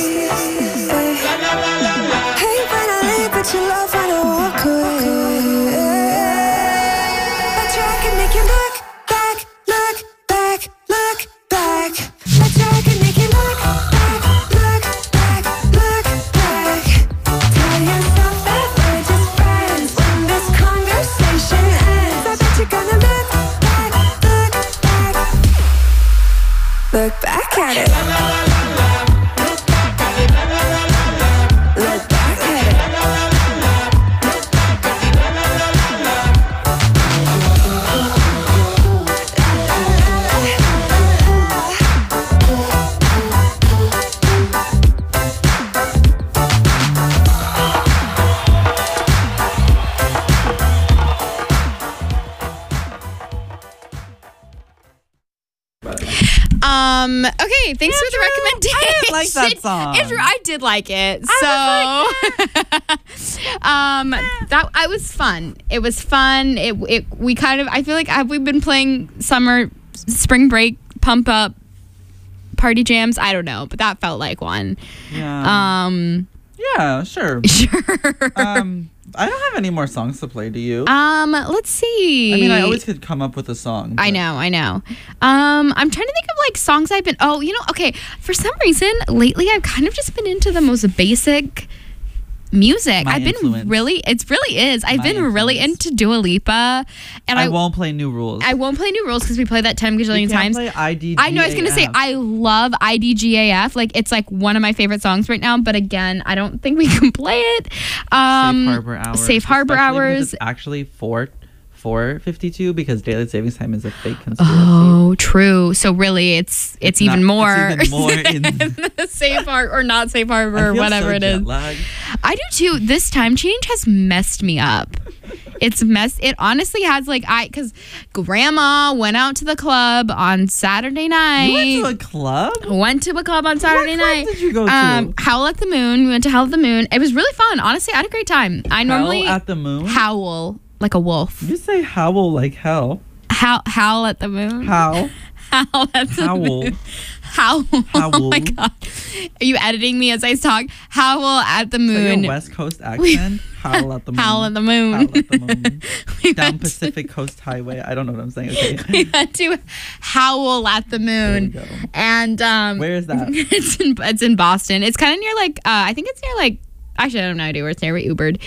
Hate when I leave, but you love when I walk away. Bet you I can make you look back, look back, look back. Bet you I can make you look back, look back, look back. Tell yourself that we're just friends when this conversation ends. I bet you're gonna look back, look back at it. Look back at it. Okay, thanks for the recommendation. I didn't like that song. Andrew, I did like it. That I was fun. It was fun. We kind of, I feel like, have we been playing spring break pump up party jams? I don't know, but that felt like one. Yeah. Yeah, sure. Sure. I don't have any more songs to play. Do you? Let's see. I mean, I always could come up with a song. I know. I'm trying to think of like songs I've been. Oh, okay. For some reason, lately I've kind of just been into the most basic music. My I've been influence. really. It really is. I've My been really influence. into Dua Lipa, and I won't play New Rules. I won't play New Rules because we play that 10 gazillion You times. can't play IDGAF. I know. I was gonna say I love IDGAF. Like it's like one of my favorite songs right now. But again, I don't think we can play it. Safe Harbor Hours. Safe Harbor especially because Hours. It's actually 4:52 because daylight savings time is a fake conspiracy. Oh, true. So really, it's even not- more. It's even more in. the safe harbor or not safe harbor I or feel whatever so it is. jet-lagged. I do too. This time change has messed me up. It honestly has because grandma went out to the club on Saturday night. You went to a club? Went to a club on Saturday What club night. did you go to? Howl at the Moon. We went to Howl at the Moon. It was really fun. Honestly, I had a great time. I normally Howl at the Moon? howl like a wolf. You say howl like hell. Howl at the moon. How? Howl at the Howl. moon. Howl. Oh Howl. my god. Are you editing me as I talk? Howl at the Is that moon. your West Coast accent? Howl at the moon. Howl at the moon. Howl at the moon. We Down went to- Pacific Coast Highway. I don't know what I'm saying. Okay. We went to Howl at the Moon. There we go. And Where is that? it's in Boston. It's kind of near I think it's near actually I don't have no idea where it's near. We Ubered.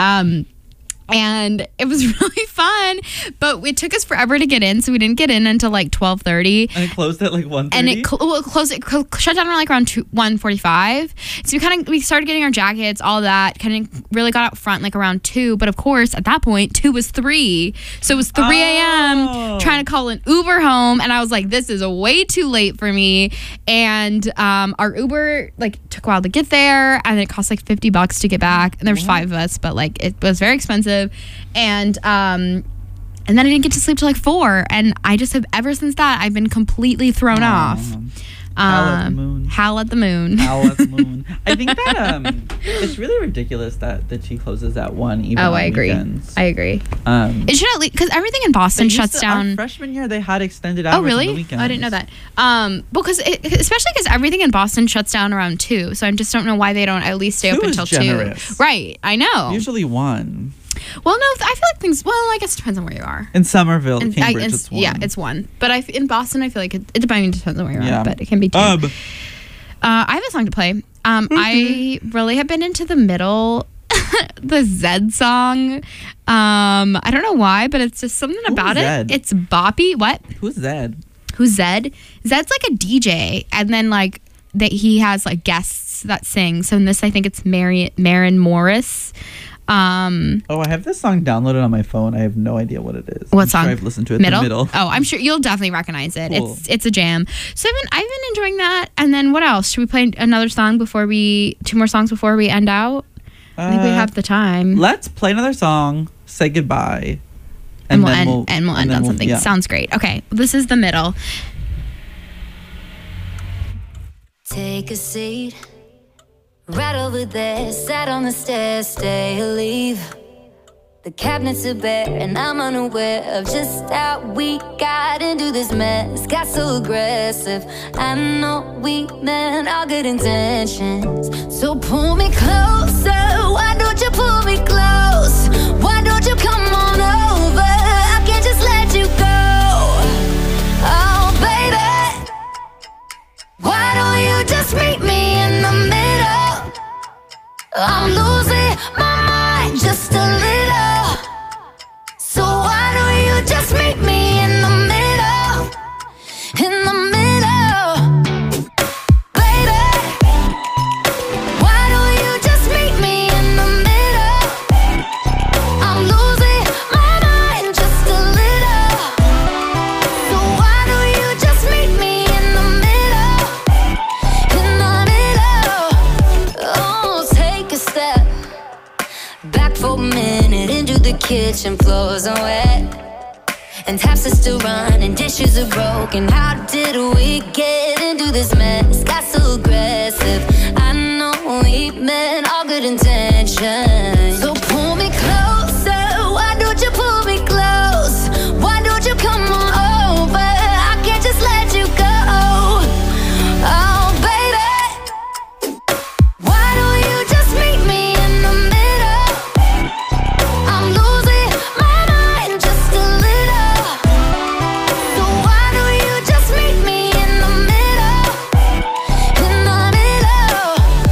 And it was really fun, but it took us forever to get in, so we didn't get in until 12:30. And it closed at 1:30? And it closed. It shut down around 1:45. So we started getting our jackets, all that. Kind of really got out front around 2. But of course, at that point, 2 was 3. So it was 3 a.m. trying to call an Uber home, and I was like, "This is way too late for me." And our Uber took a while to get there, and it cost $50 to get back. And there was 5 of us, but it was very expensive. And then I didn't get to sleep till 4, and I just have ever since that I've been completely thrown off. Howl at the moon. Howl at the moon. Howl at the moon. I think that it's really ridiculous that the tea closes at 1 even on I agree. weekends. I agree. It It should at least because everything in Boston shuts down. Our freshman year, they had extended hours Oh really? on the weekends. I didn't know that. Because especially because everything in Boston shuts down around 2, so I just don't know why they don't at least stay 2 open is until generous. 2. Right? I know. Usually 1. Well, no, I feel like things. Well, I guess it depends on where you are. In Somerville, And Cambridge, it's 1. Yeah, it's 1. But in Boston, I feel like it depends on where you are. Yeah. But it can be 2. I have a song to play. I really have been into the middle, the Zed song. I don't know why, but it's just something about Zed? it. It's boppy. What? Who's Zed? Who's Zed? Zed's like a DJ, and then he has like guests that sing. So in this, I think it's Maren Morris. I have this song downloaded on my phone. I have no idea what it is. What I'm song? Sure I've listened to it. Middle? The Middle. Oh, I'm sure you'll definitely recognize it. Cool. It's a jam. So I've been enjoying that. And then what else? Should we play another song two more songs before we end out? I think we have the time. Let's play another song. Say goodbye. And we'll end on something. Yeah. Sounds great. Okay, this is The Middle. Take a seat right over there, sat on the stairs, stay or leave. The cabinets are bare and I'm unaware of just how we got into this mess. Got so aggressive. I know we meant all good intentions. So pull me closer. Why don't you pull me close? Why don't you come on over? I can't just let you go. Oh baby, why don't you just meet me in the middle? I'm losing my mind just a little. So why don't you just meet me in the middle? In the middle, baby. Why don't you just meet me in the middle? I'm losing my mind just a little. So why don't you just meet me in the middle? In the middle. Oh, take a step back for a minute into the kitchen. Floors are wet and taps are still running, dishes are broken. How did we get into this mess? Got so aggressive. I know we meant all good intentions. So pull me closer. Why don't you pull me close? Why don't you come on over? I can't just let you go. Oh baby, why don't you just meet me in the middle? I'm losing my mind just a little. So why don't you just meet me in the middle? In the middle.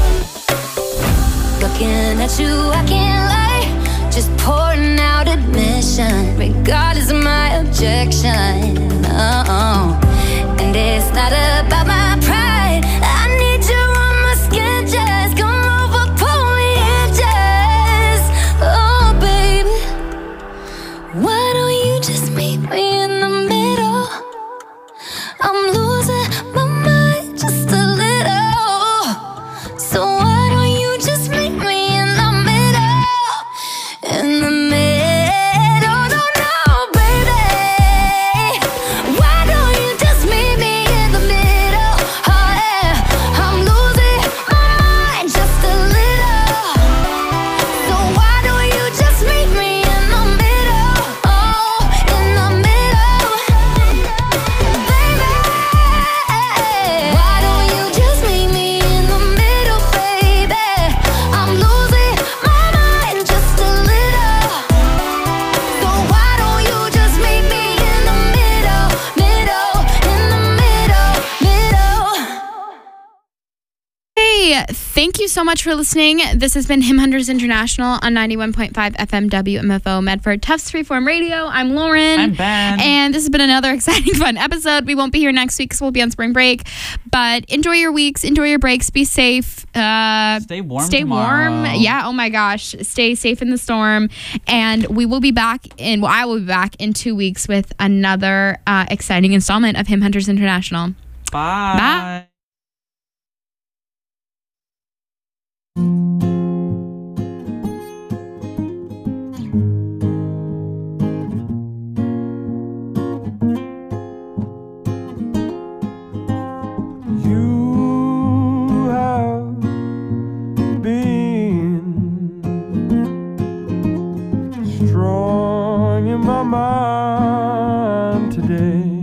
Looking at you, I can't lie. Just pouring out admission, regardless of my objection. Oh, and it's not about my pride. I need you on my skin, just come over, pull me in, just. Oh, baby, why don't you just meet me in the middle? I'm losing my mind just a little. So why don't you just meet me in the middle? In the middle, no, baby. Why don't you just meet me in the middle? Oh yeah, I'm losing my mind just a little. So why don't you just meet me in the middle? Oh, in the middle, baby. Why don't you just meet me in the middle, baby? I'm losing my mind just a little. So why don't you just meet me in the middle, in the middle. Hey, thank you so much for listening. This has been Hymn Hunters International on 91.5 FM WMFO Medford Tufts Freeform Radio. I'm Lauren. I'm Ben. And this has been another exciting, fun episode. We won't be here next week because we'll be on spring break. But enjoy your weeks, enjoy your breaks, be safe. Stay warm Stay tomorrow. warm. Yeah, oh my gosh. Stay safe in the storm. And we will be back I will be back in 2 weeks with another exciting installment of Hymn Hunters International. Bye. Bye. You have been strong in my mind today.